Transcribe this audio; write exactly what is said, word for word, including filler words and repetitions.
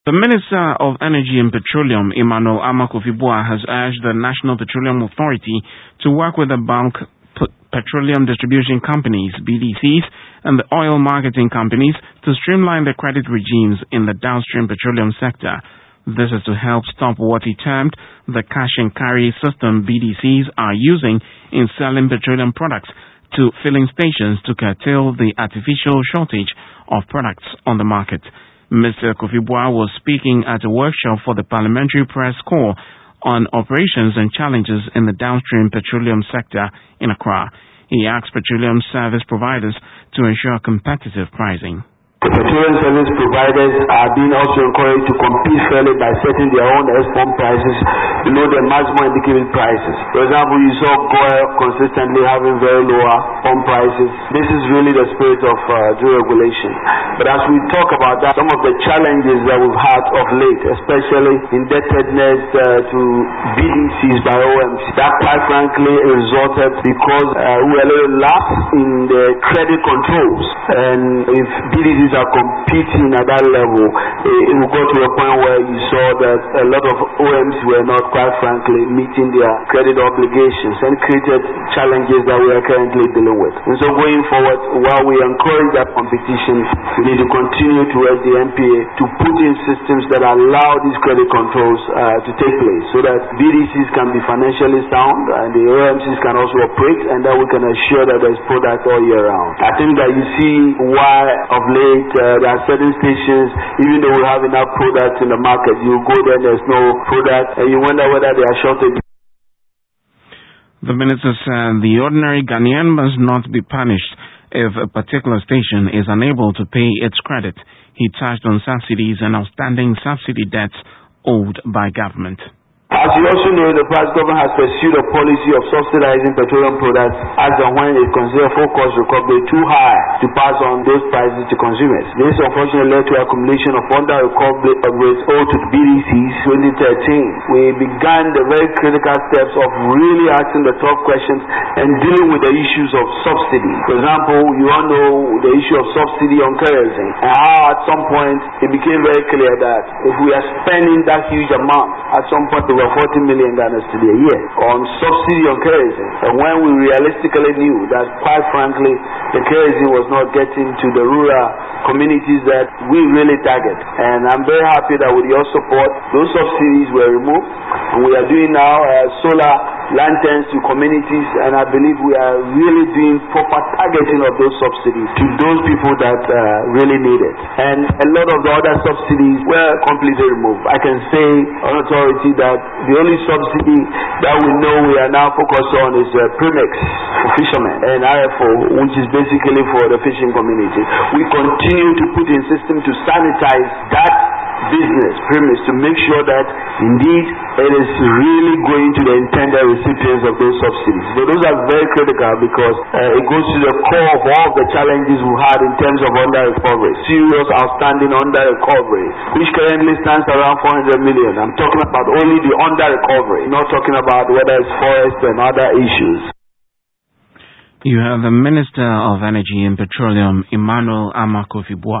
The Minister of Energy and Petroleum, Emmanuel Amakofi-Boa, has urged the National Petroleum Authority to work with the bulk petroleum distribution companies, B D Cs, and the oil marketing companies to streamline the credit regimes in the downstream petroleum sector. This is to help stop what he termed the cash and carry system B D Cs are using in selling petroleum products to filling stations to curtail the artificial shortage of products on the market. Mister Kofi-Boa was speaking at a workshop for the Parliamentary Press Corps on operations and challenges in the downstream petroleum sector in Accra. He asked petroleum service providers to ensure competitive pricing. The petroleum service providers are being also encouraged to compete fairly by setting their own export prices below the maximum indicated prices. For example, you saw G O I L consistently having very lower pump prices. This is really the spirit of uh, deregulation. But as we talk about that, some of the challenges that we've had of late, especially indebtedness uh, to B D Cs by O M C, that quite frankly resulted because uh, we were a little lax in the credit controls. And if B D Cs are competing at that level, it will go to a point where you saw that a lot of O M Cs were not, quite frankly, meeting their credit obligations and created challenges that we are currently dealing with. And so going forward, while we encourage that competition, we need to continue to urge the N P A to put in systems that allow these credit controls uh, to take place so that B D Cs can be financially sound and the O M Cs can also operate, and that we can assure that there's product all year round. I think that you see why of late Uh, there are certain stations, even though we have enough products in the market, you go there, there's no product, and you wonder whether they are shortage. The minister said the ordinary Ghanaian must not be punished if a particular station is unable to pay its credit. He touched on subsidies and outstanding subsidy debts owed by government. As you also know, the past government has pursued a policy of subsidizing petroleum products as and when it considers full cost recovery too high to pass on those prices to consumers. This unfortunately led to accumulation of under recovery of rates owed to B D Cs twenty thirteen. We began the very critical steps of really asking the tough questions and dealing with the issues of subsidy. For example, you all know the issue of subsidy on kerosene, and how at some point it became very clear that if we are spending that huge amount, at some point we forty million Ghana cedis a year on subsidy on kerosene. And when we realistically knew that, quite frankly, the kerosene was not getting to the rural communities that we really target. And I'm very happy that with your support, those subsidies were removed. And we are doing now uh, solar lanterns to communities, and I believe we are really doing proper targeting of those subsidies to those people that uh, really need it. And a lot of the other subsidies were completely removed. I can say on authority that the only subsidy that we know we are now focused on is uh, Premix for fishermen and I F O, which is basically for the fishing community. We continue to put in system to sanitize that business premise to make sure that indeed it is really going to the intended recipients of those subsidies. So those are very critical because uh, it goes to the core of all the challenges we had in terms of under recovery, serious outstanding under recovery, which currently stands around four hundred million. I'm talking about only the under recovery, not talking about whether it's forest and other issues. You have the Minister of Energy and Petroleum, Emmanuel Amakofi-Boa.